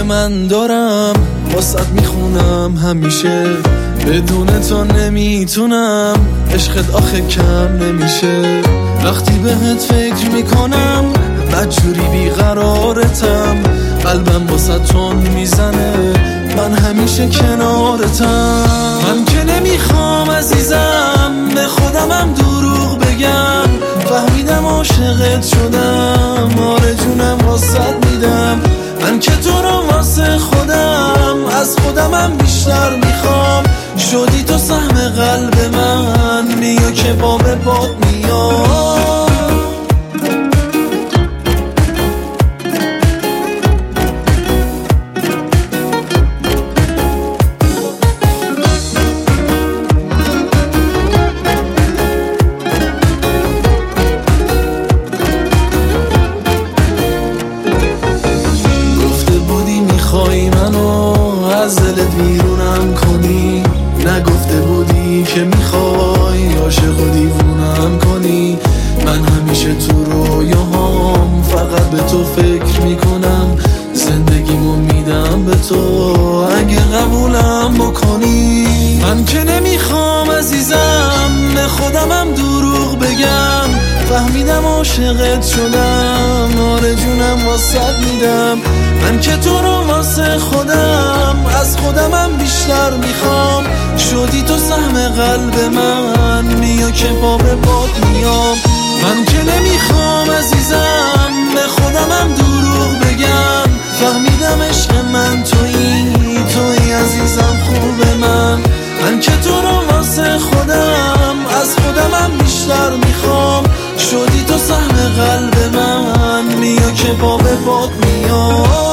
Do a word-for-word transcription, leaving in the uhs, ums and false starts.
که من دارم واسط میخونم همیشه، بدون تو نمیتونم، عشقت آخه کم نمیشه. وقتی بهت فکر میکنم بدجوری بیقرارتم، قلبم واسط تون میزنه، من همیشه کنارتم. من که نمیخوام عزیزم به خودمم دروغ بگم، فهمیدم عاشقت شدم، آره جونم واسط میدم. من که تو رو واسه خودم از خودمم بیشتر میخوام، شدی تو سهم قلب من، بیا که با به باد میام. میخوای منو از دلت بیرونم کنی، نگفته بودی که میخوای عاشق و دیوونم کنی. من همیشه تو رویاهام فقط به تو فکر میکنم، زندگیمو میدم به تو اگه قبولم بکنی. من که نمیخوام عزیزم به خودمم دروغ بگم، فهمیدم عاشقت شدم، آره جونم واسط میدم. من که تو رو واسه خودم از خودمم بیشتر میخوام، شدی تو سهم قلب من، بیا که با به باد میام. من که نمیخوام عزیزم به خودمم دروغ بگم، فهمیدم عشق من تویی، تویی عزیزم خوب من. من که تو رو واسه خودم از خودمم بیشتر میخوام، شدی تو سهم قلب من، بیا که با به باد میام.